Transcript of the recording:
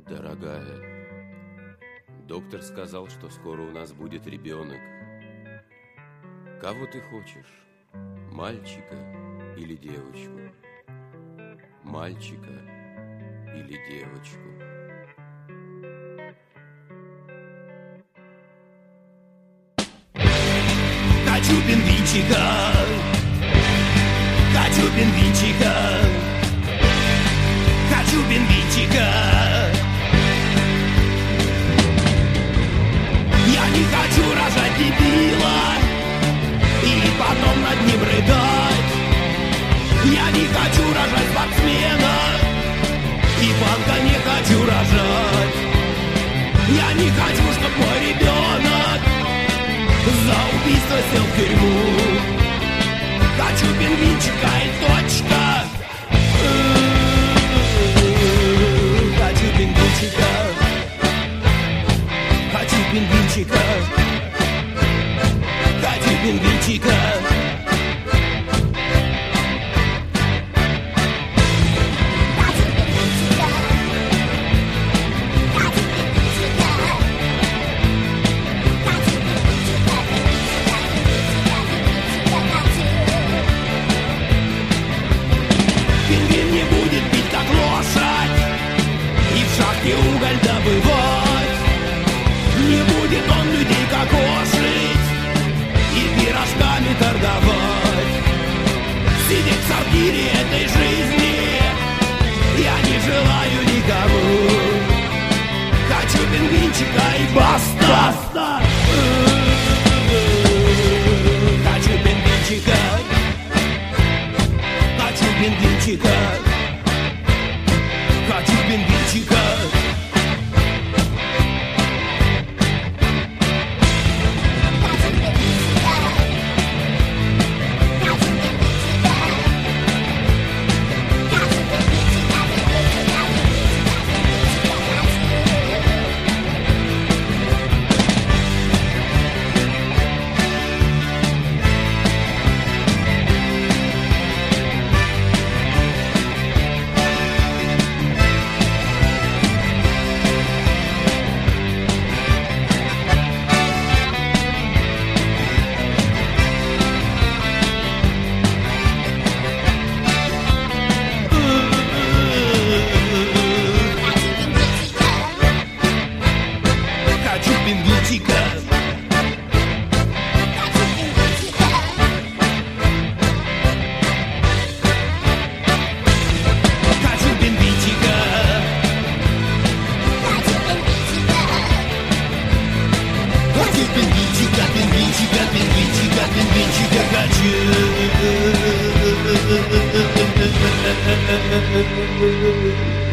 Дорогая, доктор сказал, что скоро у нас будет ребенок. Кого ты хочешь, мальчика или девочку? Мальчика или девочку? Хочу пингвинчика, хочу пингвинчика, хочу пингвинчика. Я не хочу рожать дебила и потом над ним рыдать. Я не хочу рожать спортсмена и панка не хочу рожать. Я не хочу, чтоб мой ребенок за убийство сел в тюрьму. Хочу пингвинчика и точка. Хочу пингвинчика, хочу пингвинчика, хочу пингвинчика. И уголь добывать. Не будет он людей кокошить и пирожками торговать. Сидеть в сортире этой жизни я не желаю никому. Хочу пингвинчика и баста. Хочу пингвинчика, хочу пингвинчика, хочу пингвинчика. Хочу.